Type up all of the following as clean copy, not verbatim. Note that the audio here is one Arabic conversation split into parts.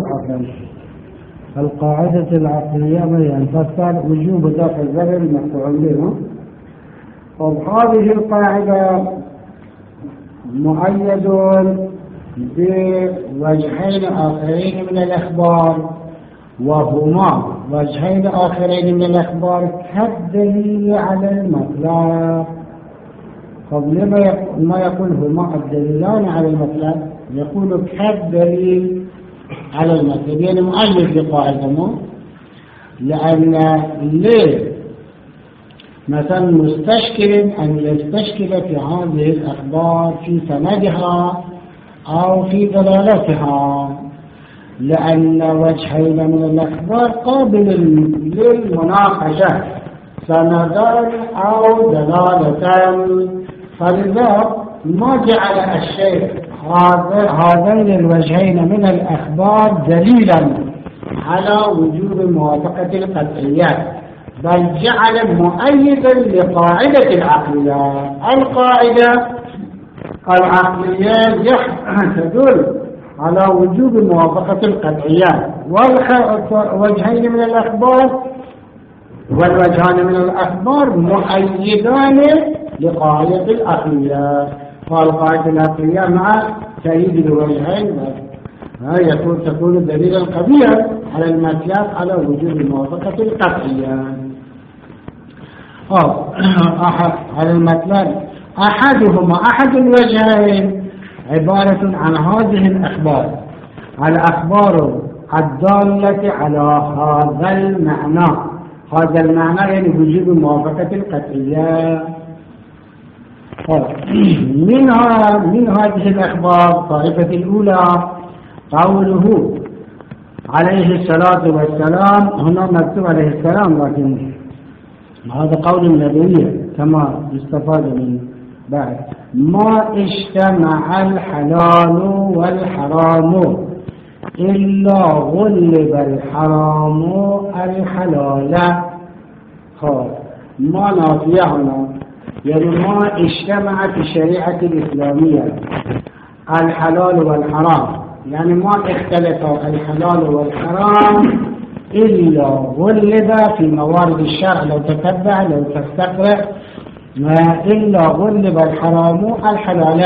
عفوا القاعدة العقلية بيان تفسر وجوب دفع الضرر المفعول به. وهذه القاعدة مؤيد بوجهين آخرين من الأخبار، وهما وجهين آخرين من الأخبار كالدليل على المطلق. ما يقول هما الدليلان على المطلق، يقول كالدليل على المطلق، يعني مؤيد لقاعدة. لأن ليه مثلا مستشكل أن يستشكل في هذه الأخبار في سندها أو في دلالتها، لأن وجهين من الأخبار قابل للمناقشة، سندان أو دلالتان، فلذا ما جعل الشيخ هذين الوجهين من الأخبار دليلا على وجوب موافقة القطعيات، بل جعل مؤيدا لقاعدة العقلية. القاعدة العقلية تدل على وجوب موافقة القطعيات، والوجهين من الأخبار والوجهان من الأخبار مؤيدان لقاعدة العقلية. فالقاعدة العقلية مع تأييد الوجهين تكون دليلا قويا على المطلق على وجوب موافقة القطعية. على المطلق أحد الوجهين عبارة عن هذه الأخبار، الأخبار الدالة على هذا المعنى. هذا المعنى يعني وجوب موافقة القطعية. من هذه الأخبار الطائفة الأولى قوله عليه الصلاة والسلام، هنا مكتوب عليه السلام لكن هذا قول النبي كما يستفاد من بعد: ما اجتمع الحلال والحرام إلا غلب الحرام الحلال. ما نافية هنا يعني ما اجتمع في الشريعة الإسلامية الحلال والحرام، يعني ما اختلف الحلال والحرام إلا غلب في موارد الشرع. لو تتبع لو تستقرأ إلا غلب الحرام الحلال.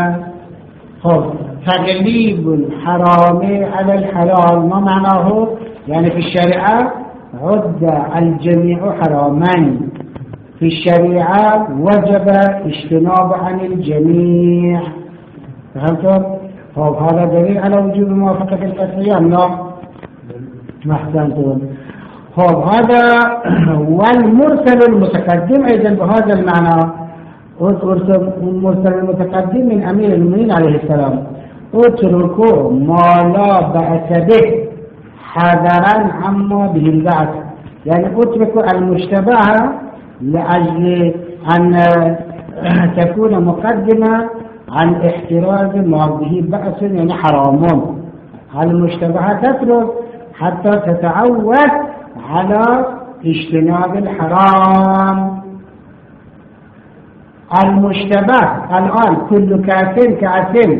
تغليب الحرام على الحلال ما معناه؟ يعني في الشريعة عد الجميع حراما، في الشريعة وجب اجتناب عن الجميع. فهمتم؟ هذا دليل على وجوب موافقة القطعية. لا ما احسنتم. هذا والمرسل المتقدم أيضا بهذا المعنى. المرسل المتقدم من أمير المؤمنين عليه السلام: اتركوا ما لا بأس به حذرا عما به البعث. يعني اتركوا المشتبه لأجل أن تكون مقدمة عن احتراز ما به بأس، يعني حرام. المشتبه تترك حتى تتعود على اجتناب الحرام. المشتبه الآن كل كافر كافر،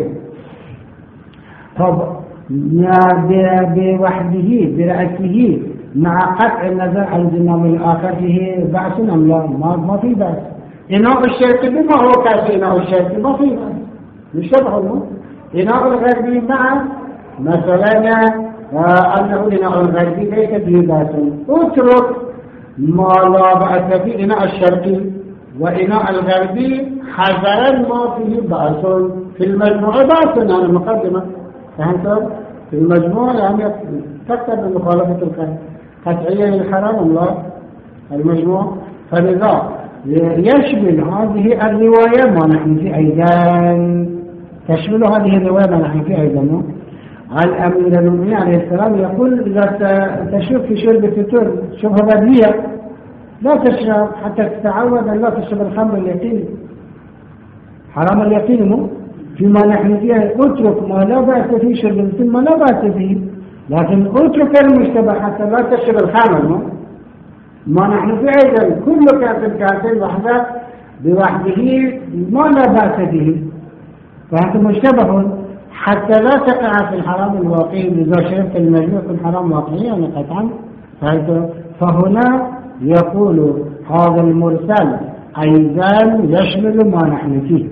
بوحده برأسه مع قطع النظر عن ذنب الآخر فيه بأس أم لا؟ ما في بأس. إناء الشرك بما هو كافر، إناء الشرك ما في بأس، يشتبه. إناء الغربي مع مثلا أنه إناء الغربي ليس فيه بأس. اترك ما لا بأس في إناء الشرك وإناء الغربي حذرا ما فيه بأس. في المجموعة بأس عن المقدمة. فهمت؟ في المجموعة يعني تكتب مخالفة القطعية للحرام الله المجموعة. فلذا يشمل هذه الرواية ما نحن فيه أيضا، تشمل هذه الرواية ما نحن فيه أيضا. الأمير المؤمنين عليه السلام يقول: إذا تشرب في شرب الفطور شبهة بديهية لا تشرب حتى تتعود أن لا تشرب الخمر اليقين، حرام اليقين. فيما نحن فيه اترك ما لا بأس فيه شرب الفطور ما لا بأس فيه، لكن اترك المشتبه حتى لا تشرب الخمر. ما نحن فيه أيضا كل كافر بوحده ما لا بأس به، فهذا مشتبه حتى لا تقع في الحرام الواقعي. إذا شربت المجموع في الحرام واقعي يعني قطعا. فهنا يقول هذا المرسل أيضا يشمل ما نحن فيه.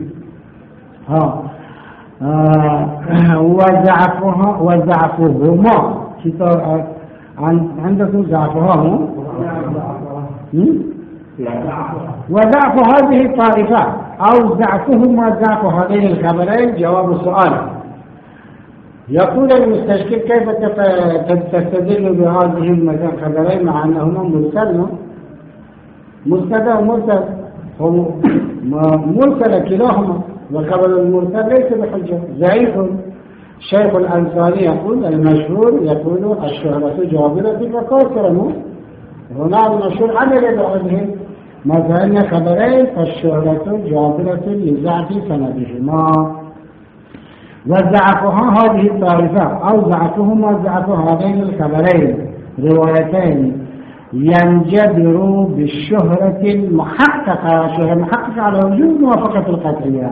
وزعفهما عندكم زعفها وزعف هذه الطائفة أو زعفهما زعف هذين الخبرين. جواب السؤال. يقول المستشكل كيف تستدل بهذه الخبرين مع أنهما مبتدأ ومرسل مرسل كلاهما، والخبر المرسل ليس بحجة ضعيف. شيخ الأنصاري يقول المشهور يقول الشهرة جابرة وكاثرة. هنا المشهور عمل بعضهم مثلا خبرين فالشهرة جابرة لزعف سندهما. وزعفها هذه الطائفة أو زعفهما زعف هذين الخبرين روايتين ينجبر بالشهرة المحققة. شهرة محققة على وجود موافقة القطعية.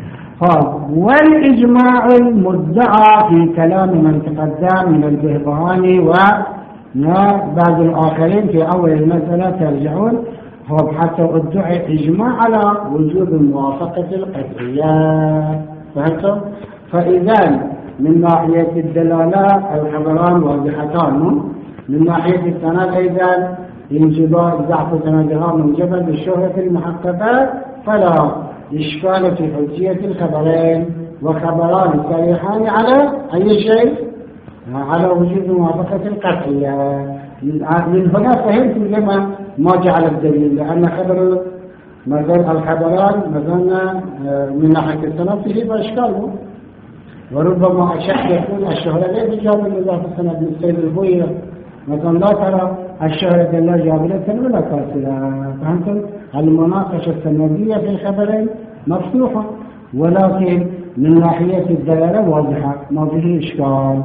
والإجماع المدعى في كلام من تقدم من البهبهاني وبعض الآخرين في أول المسألة ترجعون حتى ادعي إجماع على وجود موافقة القطعية. فهمتم؟ فإذا من ناحية الدلالة الخبران واضحتان، من ناحية السند أيضا انجبار ضعف سندها منجبا بالشهرة المحققة، فلا إشكال في حجية الخبرين، وخبران صريحان على أي شيء؟ على وجود موافقة القطعية. من هنا فهمت لما ما جعل الدليل، لأن خبر مثلا الخبران مثلا من ناحية السند فيه إشكاله، وربما أشك يكون الشهرة لا تجاب النظام في السند من السيد البوية مثلا، لا ترى الشهرة لا جابلة ولا كاسرة. فهمتم؟ المناقشة السندية في الخبرين مفتوحة، ولكن من ناحية الدلالة واضحة ما فيه إشكال.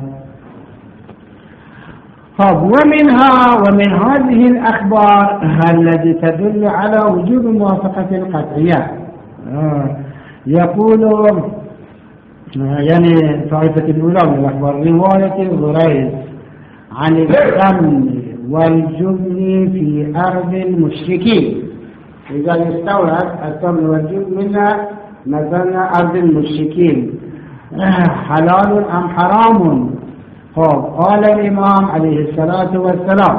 ومن هذه الأخبار التي تدل على وجوب موافقة القطعية يقول يعني طائفة الأولى من الأخبار رواية الغريز عن الأمن والجبن في أرض المشركين. إذا يستورد الأمن والجبن من مثلا أرض المشركين حلال أم حرام؟ قال الإمام عليه الصلاة والسلام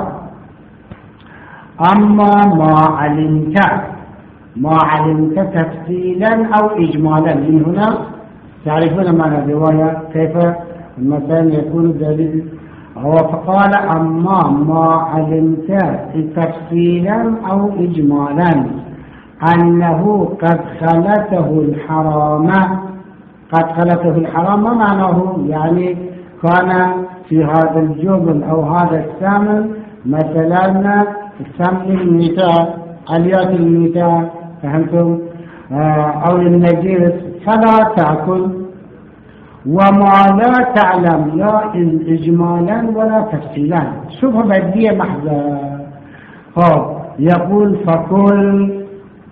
أما ما علمت تفصيلا أو إجمالا. من هنا تعرفون معنى الرواية كيف مثلا يكون الدليل. فقال أما ما علمت تفصيلا أو إجمالا أنه قد خلته الحرام. ما معناه؟ يعني كان في هذا الجبن أو هذا الثمن مثلا ثمن الميتة، أليات الميتة، فهمتم؟ أو النجيس فلا تأكل. وما لا تعلم لا إجمالا ولا تفصيلا، شبه بدية محضة. يقول فكل.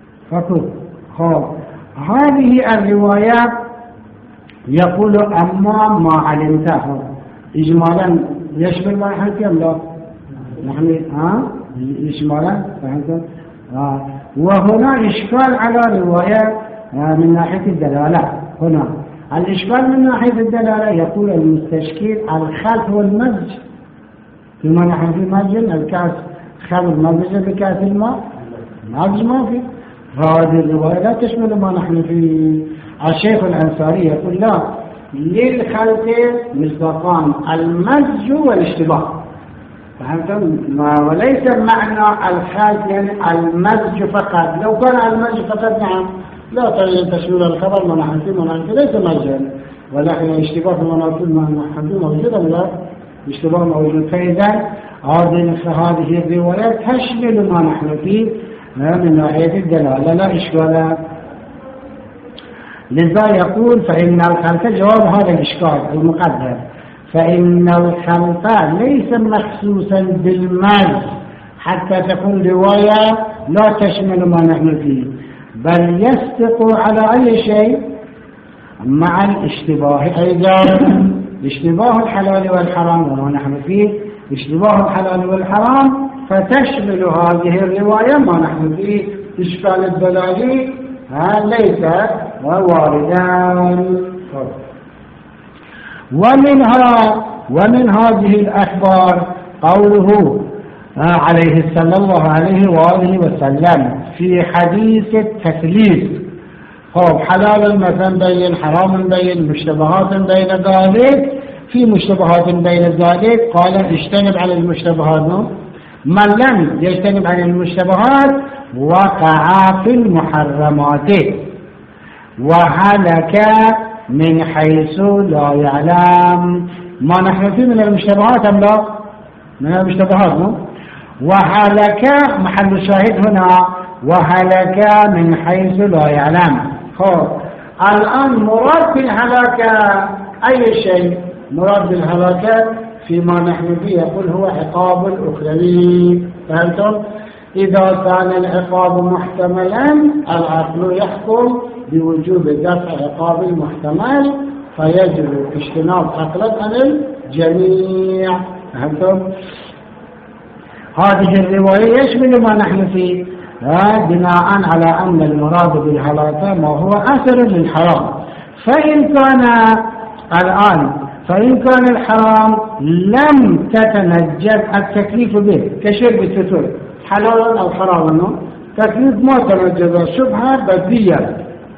هذه الروايات يقول أما ما علمته إجمالا يشمل ما حكم لا نحن إجمالا، فهمتم؟ وهنا إشكال على رواية من ناحية الدلالة. هنا الإشكال من ناحية الدلالة يقول المستشكل الخلط والمزج، فيما نحن في مزج الكاس خلط مزج بكاس الماء، مزج ما في. هذه الرواية لا تشمل ما نحن في. الشيخ الأنصاري يقول لا، للخلط مصداقان المزج والاشتباه، فهمتم؟ وليس معنى الخلط يعني المزج فقط. لو كان المزج فقط نعم لا تشمل الخبر ما نحن فيه ليس مزجا، ولكن الاشتباه في المناطق ما نحن فيه موجود ولا اشتباه موجود. فإذا هذه الروايات تشمل ما نحن فيه من ناحية الدلالة لا إشكال. لذا يقول فإن الخلط جواب هذا الإشكال المقدر، فإن الخلط ليس مخصوصا بالمزج حتى تكون رواية لا تشمل ما نحن فيه، بل يصدق على أي شيء مع الاشتباه أيضا، اشتباه الحلال والحرام وما نحن فيه اشتباه الحلال والحرام، فتشمل هذه الرواية ما نحن فيه إشكال الدلالي ليس واردان. ومن هذه الأخبار قوله عليه صلى الله عليه وآله وسلم في حديث التثليث، حلال مثلا بين، حرام بين، مشتبهات بين ذلك. في مشتبهات بين ذلك قال اجتنب عن المشتبهات، من لم يجتنب عن المشتبهات وقع في المحرمات وهلك من حيث لا يعلم. ما نحن فيه من المشتبهات أم لا؟ من المشتبهات وهلك محل الشاهد هنا وهلك من حيث لا يعلم. الآن مراد بالهلاك أي شيء؟ مراد بالهلاك فيما نحن فيه يقول هو عقاب الأخروي. فهمتم؟ إذا كان العقاب محتملا العقل يحكم بوجوب دفع عقاب المحتمل فيجب اجتناب عقلا عن الجميع. فهمتم؟ هذه الرواية يشمل ما نحن فيه بناء على أن المراد بالهلاك ما هو أثر للحرام. فإن كان الحرام لم تتنجد التكليف به كشرب التتر حلال أو حرام، تكليف ما تنجد شبهة بدية،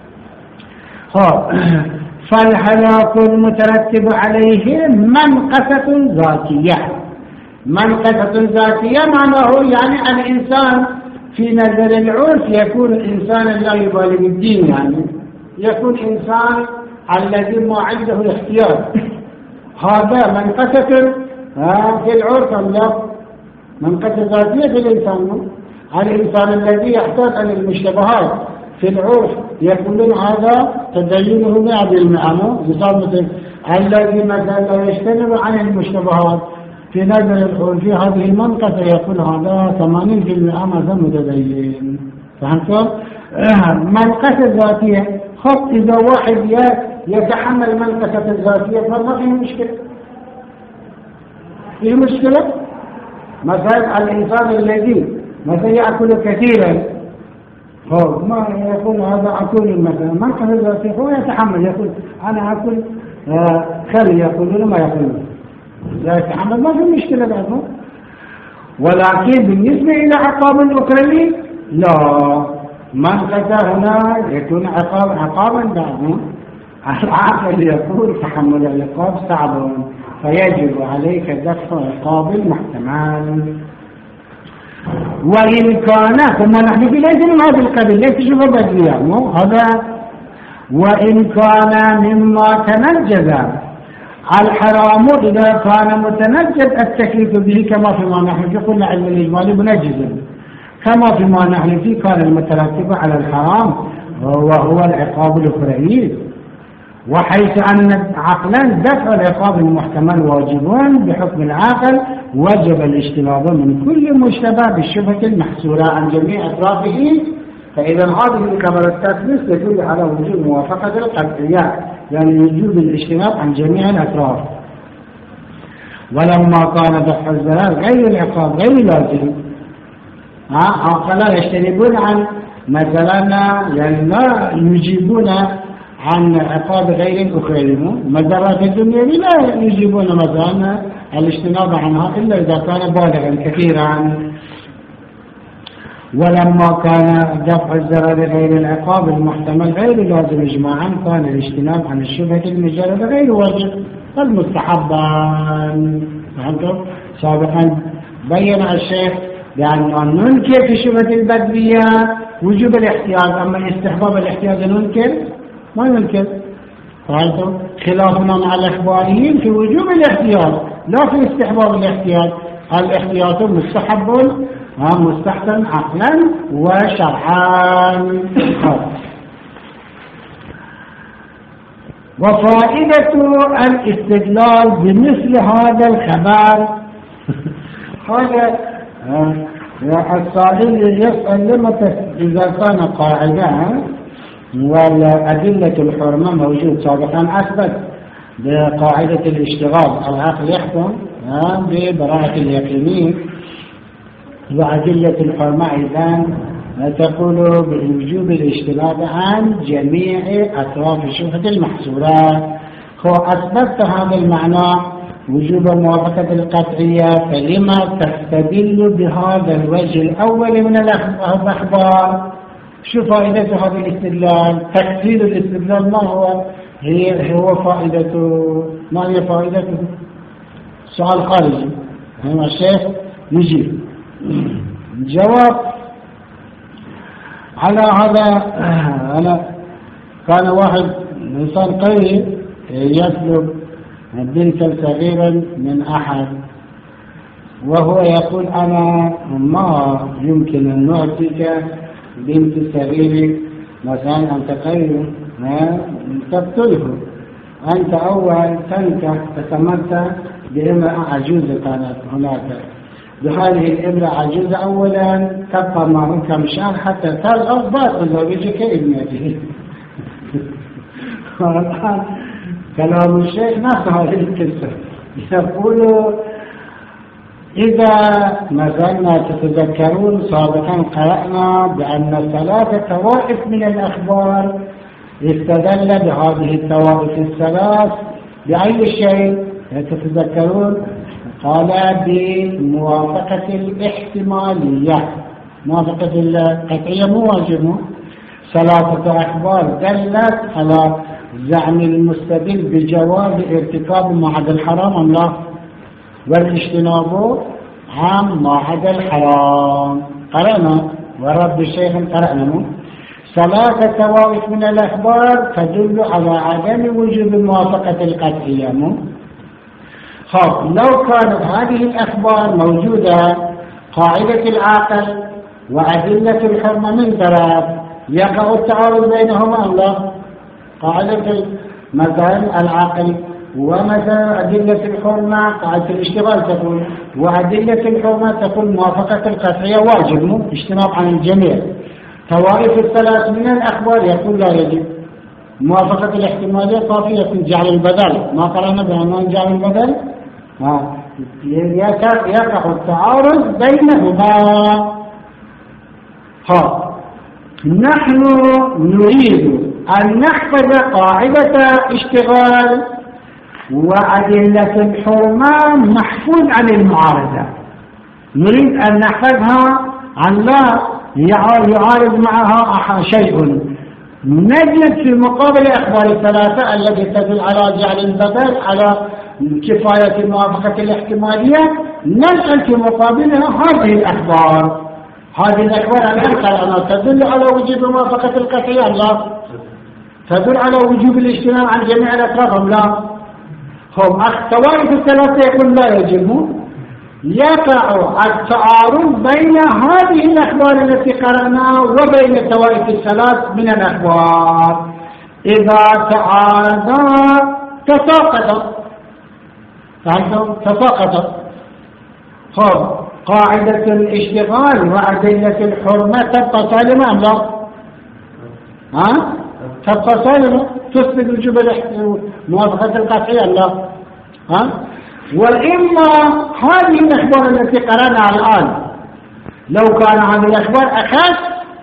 فالهلاك المترتب عليه منقصة ذاتية. منقصة ذاتية معناه يعني الإنسان في نظر العرف يكون إنسانا لا يبالي بالدين، يعني يكون إنسان الذي ما عنده احتياج. هذا منقصة في العرف أم لا؟ منقصة ذاتية في الإنسان. الإنسان الذي يحتاج عن المشتبهات في العرف يقولون هذا تدينه 100%. مثل الذي مثلا لا يجتنب عن المشتبهات في نظر العرف هذه المنقصة يقول هذا 80% مثلا متدين. فهمتم؟ منقصة ذاتية. إذا واحد يتحمل منقصة الذاتية فما فيه مشكلة. فيه مشكلة؟ مثلا الإنسان الذي مثلا يأكل كثيرا ما يقول هذا أكل مثلا منقصة ذاتية، هو يتحمل يقول أنا أكل خلي يقول ما يقول لا يتحمل ما في مشكلة بعده. ولكن بالنسبة إلى عقاب الأخروي لا، منقصة هنا يكون عقابا بعده. العاقل يقول تحمل العقاب صعب فيجب عليك دفع عقاب المحتمل. وإن كان ثم نحن في ليس من هذا القبيل ليس شبه بدرية هذا. وإن كان مما تنجز الحرام إذا كان متنجد التكليف به كما فيما نحن فيه قلنا علم الإجمالي منجز كما فيما نحن فيه كان المترتب على الحرام وهو العقاب الأخروي. وحيث أن عقلا دفع العقاب المحتمل واجبون بحكم العاقل وجب الاجتناب من كل مشتبه بالشبهة المحصورة عن جميع أطرافه. فإذا هذه الكبر التثبيت تدل على وجود موافقة القطعيات، يعني وجود الاجتناب عن جميع الأطراف. ولما كان دفع الزلال غير العقاب غير لازم عقلا يجتنبون عن مثلا يعني لا يجيبون عن عقاب غير الأخرى. مزارات الدنيا لا يجيبون مثلا الاجتناب عنها إلا إذا كان بالغا كثيرا. ولما كان دفع الزرار غير العقاب المحتمل غير لازم إجماعا كان الاجتناب عن الشبهة المجردة غير واجب فالمستحبان. فهمتم؟ سابقا بين الشيخ بأن ننكر في شبهة البدوية وجوب الاحتياط، أما الاستحباب الاحتياط ننكر ما ينكر. فهمتم؟ خلافنا مع الأخباريين في وجوب الاحتياط لا في استحباب الاحتياط. الاحتياط مستحب مستحسن عقلا وشرعا. وفائدة الاستدلال بمثل هذا الخبر هذا السائل يسأل لما إذا كان قاعدة والأدلة الحرمة موجود سابقا أثبت بقاعدة الاشتغال العقل يحكم ببراءة اليقينين، وأدلة الحرمة أيضا تقول بوجوب الاجتناب عن جميع أطراف الشبهة المحصورات. هو أثبت هذا المعنى وجوب موافقة القطعية، فلما تستدل بهذا الوجه الأول من الأخبار؟ شو فائدة هذا الاستدلال؟ تكفير الاستدلال ما هو؟ هو فائدته، ما هي فائدته؟ سؤال خارجي، هنا الشيخ يجيب جواب على هذا. أنا كان واحد إنسان قوي يطلب بنتا صغيرا من أحد، وهو يقول أنا ما يمكن أن نعطيك بنت صغيرة مثلا، أنت قوي تقتله، أنت أول تنكح تتمتع بامرأة عجوزة كانت هناك، بهذه الامرأة عجوزة أولا تبقى معهم كم شهر حتى ترغب بعد تزوجك ابنته. والآن كلام الشيخ نفس هذه القصة، يقول إذا ما زلنا تتذكرون سابقا قرأنا بأن 3 طوائف من الأخبار استدل بهذه الطوائف الثلاث بأي شيء تتذكرون؟ قال بموافقة الاحتمالية، موافقة القطعية مو واجب. 3 أخبار دلت على زعم المستدل بجواز ارتكاب ما عدا الحرام أم لا، والاجتناب عن ما عدا الحرام. قرأنا ورب الشيخ قرأنا 3 طوائف من الأخبار تدل على عدم وجوب موافقة القطعية. لو كانت هذه الأخبار موجودة قاعدة العقل وأدلة الحرمة من طرف، يقع التعارض بينهما أم لا؟ قاعدة مثلا العقل ومثلا أدلة الحرمة قاعدة الاشتغال تقول، وأدلة الحرمة تقول موافقة القطعية واجب اجتناب عن الجميع. طوائف الثلاث من الأخبار يقول لا يجب، موافقة الاحتمالية طافية جعل البدل، ما قرأنا بعنوان جعل البدل. يقع التعارض بينهما. نحن نريد أن نحفظ قاعدة اشتغال وأدلة الحرمة محفوظ عن المعارضة، نريد أن نحفظها عن لا يعارض معها شيء. نجد في مقابل أخبار الثلاثة التي تدل على جعل البدل على كفاية موافقة الاحتمالية، ننقل في مقابلها هذه الأخبار. هذه الأخبار الآن تدل على وجوب موافقة القطعية لا، تدل على وجوب الاجتناب عن جميع الأطراف لا. هم الطوائف الثلاثة يقول لا يجب. يقع التعارض بين هذه الأخبار التي قرأناها وبين الطوائف الثلاث من الأخبار. إذا تعارضا تساقطا، قاعدة الاشتغال وأدلة الحرمة تبقى سالمة أم لا؟ تبقى سالمة، تثبت وجوب موافقة القطعية لا. وإما هذه الأخبار التي قرأناها الآن لو كان هذه الأخبار أخف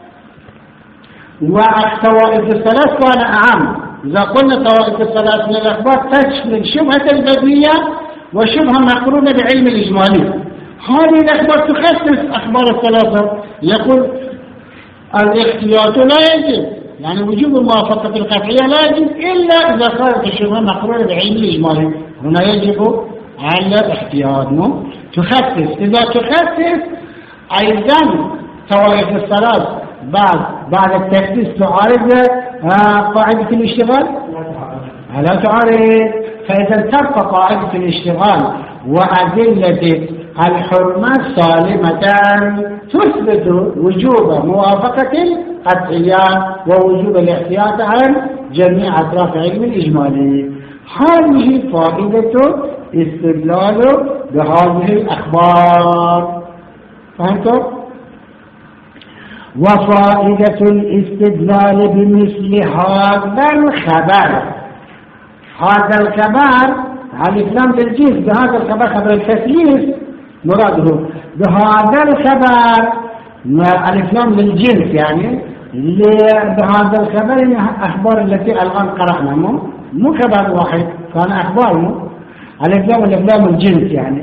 والطوائف الثلاث كان أعم. إذا قلنا الطوائف الثلاث من الأخبار تشمل شبهة البدية وشبهة مقرونة بعلم الإجمالي، هذه الأخبار تخصص أخبار الثلاثة. يقول الاحتياط لا يجب، يعني وجوب الموافقة القطعية لا يجب إلا إذا صارت الشبهة مقرونة بعلم الإجمالي، هنا يجب على الاحتياط. تخصص، إذا تخصص أيضا طوائف الثلاث بعد التخصيص تعارض قاعدة الاشتغال؟ لا تعارض. فإذا تبقى قاعدة الاشتغال وأدلة الحرمة سالمة تثبت وجوب موافقة القطعية ووجوب الاحتياط عن جميع أطراف علم الإجمالي. هذه فائدة استدلال بهذه الأخبار. فهمتوا؟ وفائدة الاستدلال بمثل هذا الخبر. هذا الخبر على الإسلام بالجنس، بهذا الخبر خبر التثليث مراده بهذا الخبر الإسلام للجنس، يعني بهذا الخبر أخبار التي الآن قرأنا مو خبر واحد، كان أخبار الإسلام الجنس، يعني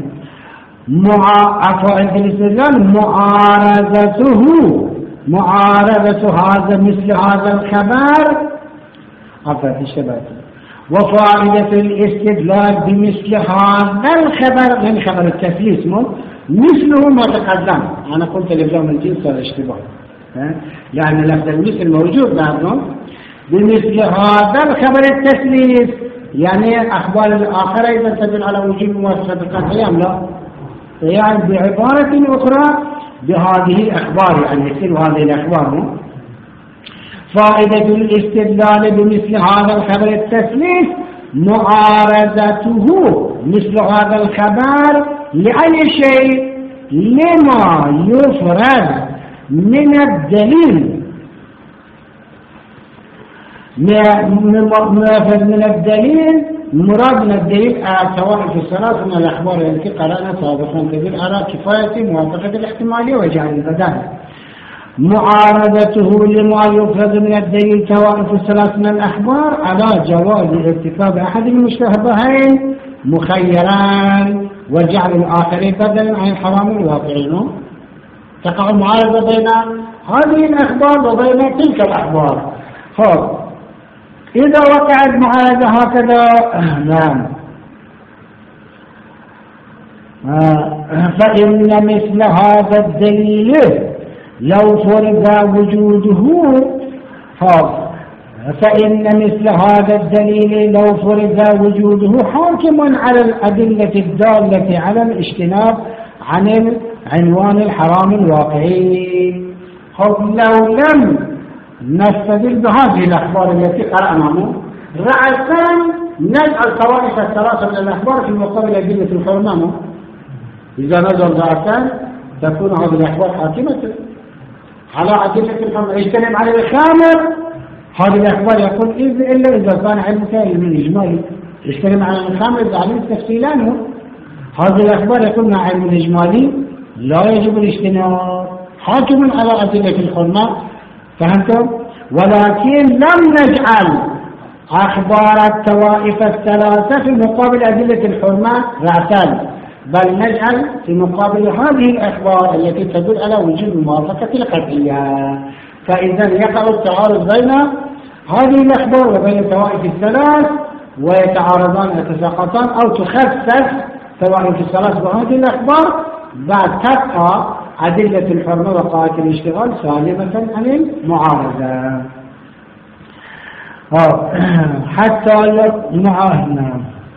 فائدة الاستدلال معارضة هذا مثل هذا الخبر. وفائدة الاستدلال بمثل هذا الخبر من خبر التثليث مثله ما تقدم. أنا قلت الإسلام الجنس هذا اشتباه، يعني لفظ المثل موجود بعدهم بمثل هذا الخبر التثليث، يعني أخبار الآخرة إذا تدل على وجود موافقة القطعية أم لا، يعني بعبارة أخرى بهذه الأخبار، يعني مثل هذه الأخبار. فائدة الاستدلال بمثل هذا الخبر التثليث معارضته مثل هذا الخبر لأي شيء لما يفرد من الدليل، من الدليل مراد من الدليل سواء في الصلاة من الأخبار التي قرأنا سابقا تدل على كفاية موافقة الاحتمالية وجعل البدانة. معارضته لما يفرد من الدليل سواء في الصلاة من الأخبار على جواز ارتكاب أحد المشتبهين مخيران وجعل الآخرين بدلا عن الحرام الواقعين. تقع المعارضة بين هذه الأخبار وبين تلك الأخبار. إذا وقعت معارضة هكذا نعم فإن مثل هذا الدليل لو فرض وجوده فإن مثل هذا الدليل لو فرض وجوده حاكم على الأدلة الدالة على الاجتناب عن عنوان الحرام الواقعي. لو لم نستدل بهذه الأخبار التي قرأناها رأسا نجعل طوائف الثلاثة من الأخبار في مقابل أدلة الحرمة. إذا نزل رأسا تكون هذه الأخبار حاكمة على أدلة الحرمة. يجتنب على الخامر هذه الأخبار يقول إلا إذا كان علمك من إجمالي. يجتنب على الخامر إذا علمت تفصيلانه. هذه الأخبار يقول مع علم الإجمالي لا يجب الاجتناب، حاكم على أدلة الحرمة. فهمتم؟ ولكن لم نجعل أخبار الطوائف الثلاثة في مقابل أدلة الحرمة رأسا، بل نجعل في مقابل هذه الأخبار التي تدل على وجود الموافقة القطعية. فإذا يقع التعارض بين هذه الأخبار وبين الطوائف الثلاث ويتعارضان يتساقطان، أو تخفف طوائف الثلاث بهذه الأخبار بعد تبقى أدلة الحرمة وقاعدة الاشتغال سالمة عن المعارضة حتى معاهنا.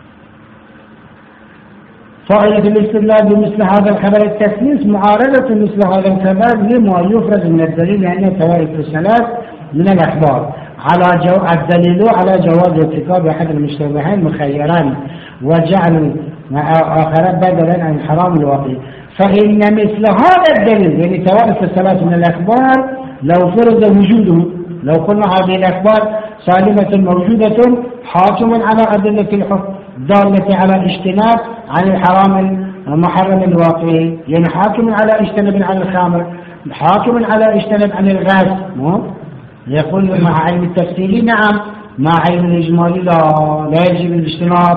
فائدة الاستدلال بمثل هذا الخبر التثليث معارضة مثل هذا الخبر لما يفرز من الدليل لأن طوائف الثلاث من الأخبار على الدليل على جواز ارتكاب أحد المشتبهين مخيران وجعل آخر بدلا عن الحرام الواقعي. فإن مثل هذا الدليل يعني طوائف الثلاث من الأخبار لو فرض وجوده، لو قلنا هذه الأخبار سالمة موجودة حاكم على أدلة الحكم دالة على اجتناب عن الحرام المحرم الواقعي، يعني حاكم على اجتناب عن الخمر، حاكم على اجتناب عن الغاز. يقول مع علم التفصيل نعم، مع علم الإجمالي لا يجب الاجتناب.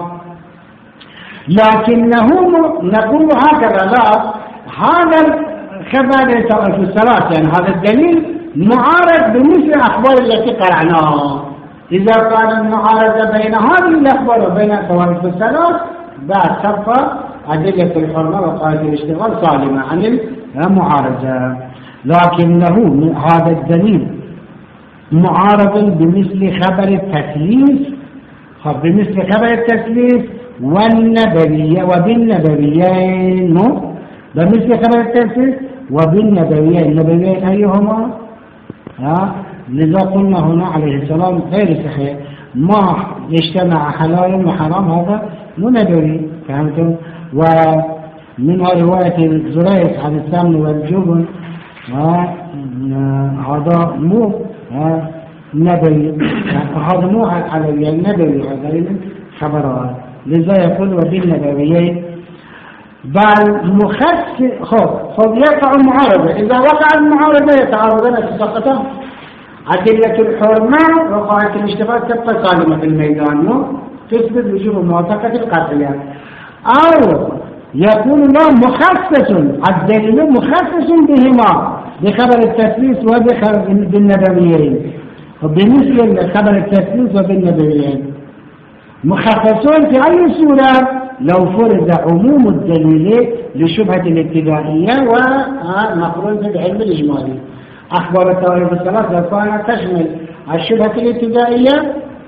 لكنه نقول هكذا لا، هذا الخبر في الصلاة يعني هذا الدليل معارض بمثل الأخبار التي قرأناها. إذا كان المعارضة بين هذه الأخبار وبين طوائف الثلاث بعد تبقى أدلة الحرمة وقاعدة الاشتغال سالمة عن المعارضة. لكنه هذا الدليل معارض بمثل خبر التثليث، بمثل خبر التثليث والنبوية وبالنبويين، بمثل خبر التثليث وبالنبويين. النبويين أيهما؟ لذا قلنا هنا عليه السلام غير صحيح، ما يجتمع حلال وحرام هذا مو نبوي. فهمتم؟ ومنها رواية زريق عن السمن والجبن هذا مو نبي، هذا مو على النبي، هذا خبرات. لذا يقول وبالنبويين بل مخصص. خذ يقع المعارضة، إذا وقع المعارضة يتعارضون تسقطا. أدلة الحرمة وقاعة الاشتغال تبقى سالمة في الميدان، مو تثبت وجوب موافقة القطعية. أو يكون له مخصص، الدليل مخصص بهما، بخبر التثليث وبخبر بالنبويين، وبمثل خبر التثليث وبالنبويين مخصصون في أي صورة؟ لو فرض عموم الدليل لشبهة الابتدائية ومقرون بالعلم الإجمالي. أخبار الطوائف الثلاث لو كانت تشمل الشبهة الابتدائية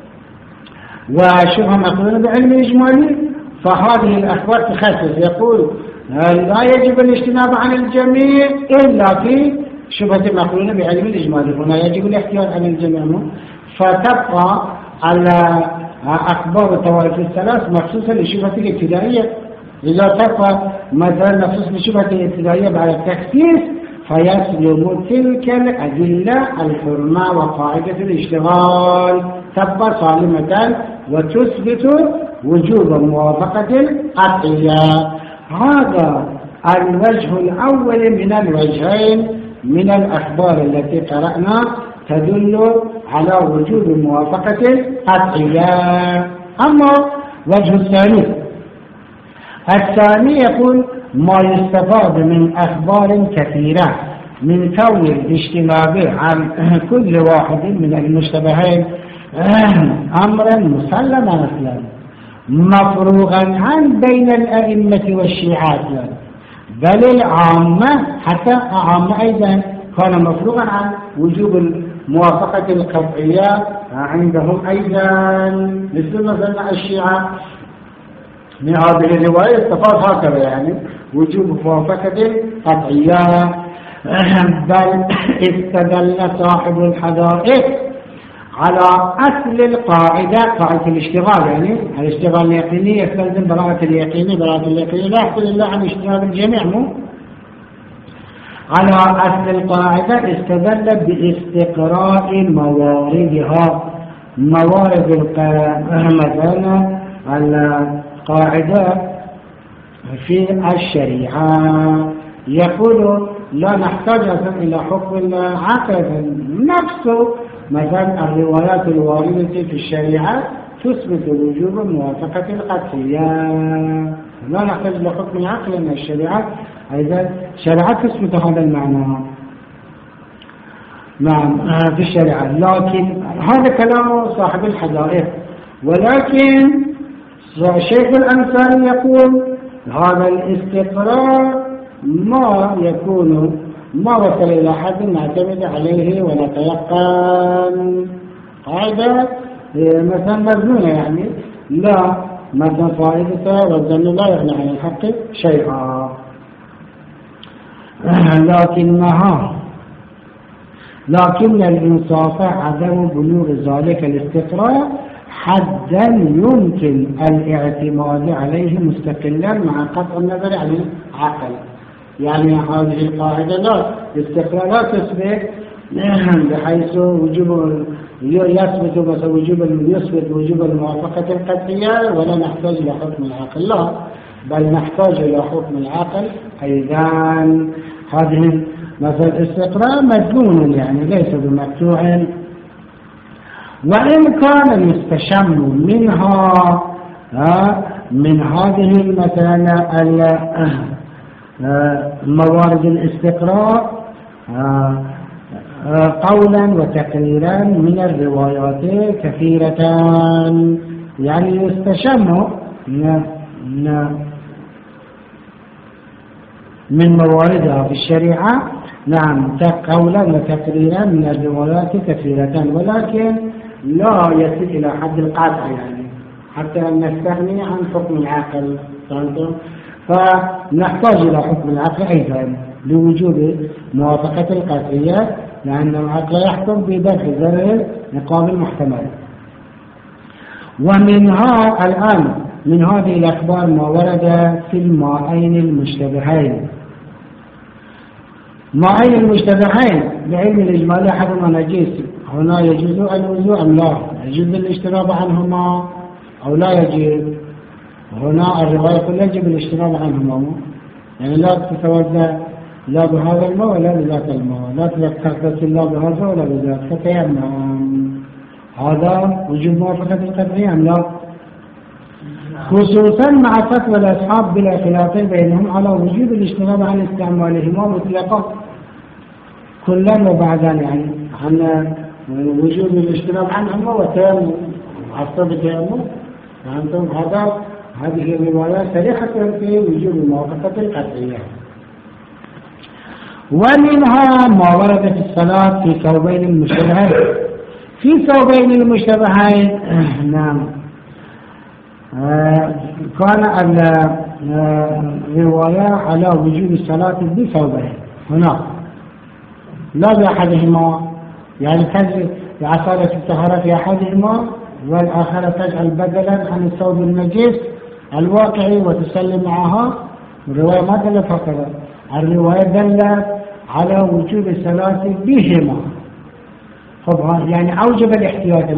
وشبهة مقرونة بعلم الإجمالي فهذه الأخبار تخصص. يقول لا يجب الاجتناب عن الجميع إلا في شبهة مقرونة بعلم الإجمالي، هنا يجب الاحتياط عن الجميع. فتبقى على أخبار الطوائف الثلاث مخصوصة لشبهة الابتدائية. إذا تبقى مثلا مخصوص لشبهة الابتدائية بعد التخصيص فيسلم تلك الأدلة الحرمة وقاعدة الاشتغال تبقى صالمة وتثبت وجوب موافقة القطعية. هذا الوجه الأول من الوجهين من الأخبار التي قرأنا تدل على وجوب موافقة القطعية. أما وجه الثاني يقول ما يستفاد من أخبار كثيرة من كون الاجتناب عن كل واحد من المشتبهين أمرا مسلما مثلا مفروغا عن بين الأئمة والشيعات، بل العامة حتى عامة أيضا كان مفروغا عن وجوب موافقة القطعية عندهم أيضا، مثل مثلا الشيعة من هذه الرواية استفاد هكذا يعني وجوب موافقة القطعية. بل استدل صاحب الحدائق على أصل القاعدة، قاعدة الاشتغال، يعني الاشتغال اليقيني يستلزم براءة اليقيني، براءة اليقيني لا يحصل إلا عن اشتغال الجميع. على أصل القاعدة استدل باستقراء مواردها، موارد مثلا القاعدة في الشريعة. يقول لا نحتاج إلى حكم العقل نفسه، مثلا الروايات الواردة في الشريعة تثبت وجوب موافقة القطعية، لا نحتاج إلى حكم العقل لأن الشريعة أيضا شريعة تثبت هذا المعنى. نعم في الشريعة، لكن هذا كلام صاحب الحدائق. ولكن شيخ الأمثال يقول هذا الاستقراء ما يكون ما وصل إلى حد نعتمد عليه ونتيقن، قاعدة مثلا مجنونة يعني لا مثلا فائدته والظن لا يغني عن الحق شيئا. لكن الإنصاف عدم بلوغ ذلك الاستقراء حدا يمكن الاعتماد عليه مستقلا مع قطع النظر عن العقل. يعني هذه القاعدة لا استقراء لا تثبت بحيث وجوب يثبت مثلا وجوب الموافقة القطعية ولا نحتاج إلى حكم العقل، لا بل نحتاج إلى حكم العقل أيضا. هذه مثلا الاستقراء مدلول يعني ليس بمقطوع، وإن كان يستشم منها من هذه مثلا موارد الاستقراء قولا وتقريرا من الروايات كثيرة، يعني يستشم من مواردها في الشريعة نعم قولا وتقريرا من الروايات كثيرة، ولكن لا يصل إلى حد القاطع يعني حتى نستغني عن حكم العقل. فنحتاج إلى حكم العقل أيضا لوجود موافقة القطعية، لأن العقل يحكم بدفع ضرر مقابل محتمل. ومنها الآن من هذه الأخبار ما ورد في الماءين المشتبهين. ماءين المشتبهين بعلم الإجمال أحدهما نجيس، هنا يجوز الوضوء أم لا؟ يجوز الاجتناب عنهما أو لا يجب؟ هنا الرواية كلها يجب الاجتناب عنهما، يعني لا تتوضأ لا بهذا الماء ولا بذاك الماء، لا تغتسل لا بهذا ولا بذاك، فتيمم. هذا وجوب موافقة القطعية أم لا؟ خصوصا مع فتوى الأصحاب بلا خلاف بينهم على وجوب الاجتناب عن استعمالهما مطلقا كلا وبعدا، يعني عن وجوب الاجتناب عنهما وتيمم عصب التيمم. فهمتم؟ هذه الروايات صريحة في وجوب موافقة القطعية. ومنها ما ورد في الصلاة في ثوبين المشتبهين. في ثوبين المشتبهين نعم كان الرواية على وجوب الصلاة بثوبين هنا لا بأحدهما، يعني تجعل عصالة الطهارة في أحدهما والآخرة تجعل بدلا عن الثوب النجس الواقعي وتسلم معها. الرواية ما دلت هكذا، الرواية دلت على وجوب الصلاة بهما. يعني أوجب الاحتياط.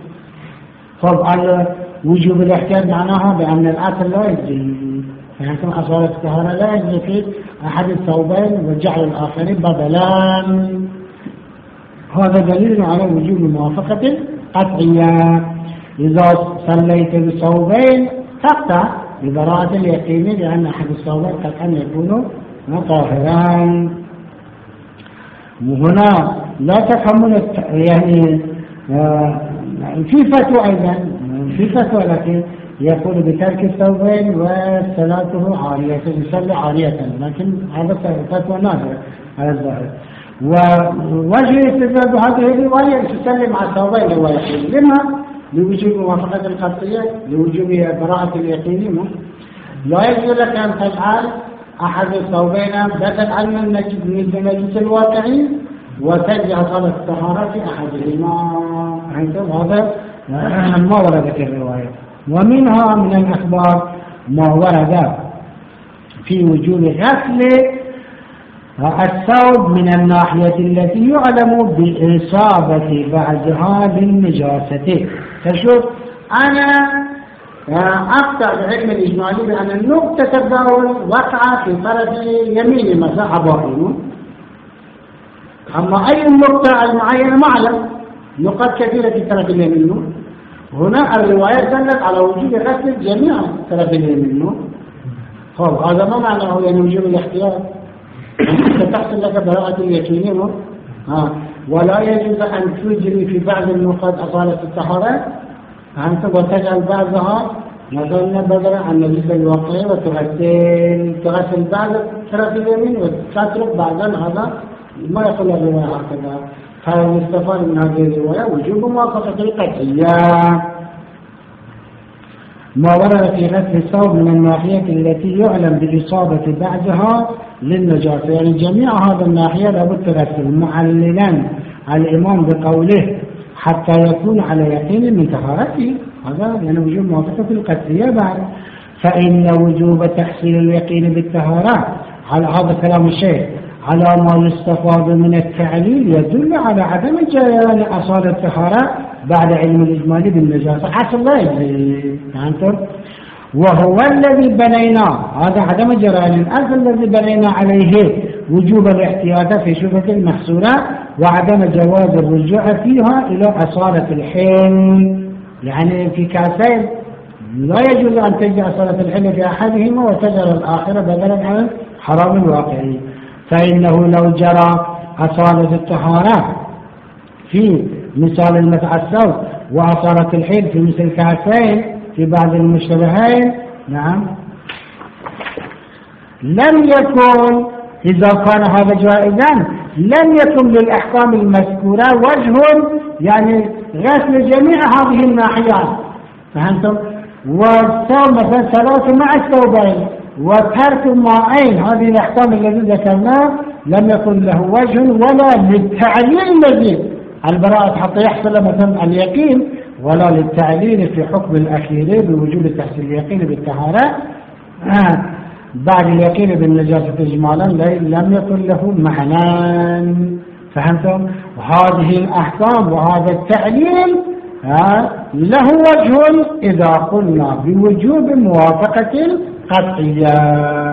على وجوب الاحتياط معناها بأن الأصل لا يجزي، فهمتم؟ عصالة الطهارة لا يجزي في أحد الثوبين وجعل الآخرين بدلا. هذا دليل على وجوب موافقة قطعية. إذا صليت بثوبين تقطع ببراءة اليقين لأن أحد الثوبين قد أن يكون طاهرا. وهنا لا تفهمون يعني في فتوى أيضا، في فتوى لكن يقول بترك الثوبين وصلاته عارية، يصلي عارية، لكن هذا فتوى نادرة على الظاهر. ووجه الاستدلال بهذه الرواية تسلم على الثوبين روايتين. لما؟ لوجوب موافقة القطعية، لوجوب براءة اليقين. لا يجوز لك أن تجعل أحد الثوبين بدل عن النجس الواقعي وتجعل صلاة الطهارة في أحدهما. هذا ما ورد في الرواية. ومنها من الأخبار ما ورد في وجوب غسل الثوب من الناحية التي يعلم بإصابة بعضها بالنجاسة. فشوف أنا أقطع بعلم الإجمالي بأن النقطة البول وقع في طرف يمين مثلا عبارين، أما أي النقطة المعينة ما أعلم، نقاط كثيرة في طرف اليمين. هنا الروايات دلت على وجوب غسل جميع طرف اليمين. هذا ما معناه يعني وجوب الاحتياط، ستحصل لك براءة اليقين. ولا يجوز أن تجري في بعض النقاط أصالة الطهارة أنت وتجعل بعضها مثلا بدلا عن نجس الواقعي وتغسل بعض طرف اليمين وتترك بعضا. هذا ما يقول الرواية هكذا. فيستفاد من هذه الرواية وجوب موافقة القطعية. ما ورد في غسل الثوب من الناحية التي يعلم بإصابة بعضها للنجاسة، يعني جميع هذا الناحية لابد تغسل، معللا الإمام بقوله حتى يكون على يقين من طهارته. هذا يعني وجوب موافقة القطعية بعد. فإن وجوب تحصيل اليقين بالطهارة على هذا كلام الشيخ على ما يستفاد من التعليل يدل على عدم جريان أصالة الطهارة بعد علم الإجمالي بالنجاسة. حصل لا يجري، فهمتم؟ وهو الذي بنينا، هذا عدم جريان الأصل الذي بنينا عليه وجوب الاحتياط في شبهة المحصولة وعدم جواز الرجوع فيها إلى أصالة الحين. يعني في كاسين لا يجوز أن تجعل أصالة الحين في أحدهما وتجعل الآخرة بدلا عن حرام الواقعي. فإنه لو جرى أصالة الطهارة في مثال المتعسل وأصالة الحين في مثل كاسين في بعض المشتبهين، نعم، لم يكن، إذا كان هذا جائزا لم يكن للأحكام المذكورة وجه يعني غسل جميع هذه الناحيات. فهمتم؟ والثوب مثلا ثلاثة مع الثوبين وترك الماءين، هذه الأحكام التي ذكرناها لم يكن له وجه ولا للتعليل الذي البراءة حتى يحصل مثلا اليقين، ولا للتعليل في حكم الأخير بوجوب تحصيل اليقين بالطهارة. بعد اليقين بالنجاسة إجمالا لم يكن له معنى. فهمتم؟ وهذه الأحكام وهذا التعليل له وجه إذا قلنا بوجوب موافقة القطعية.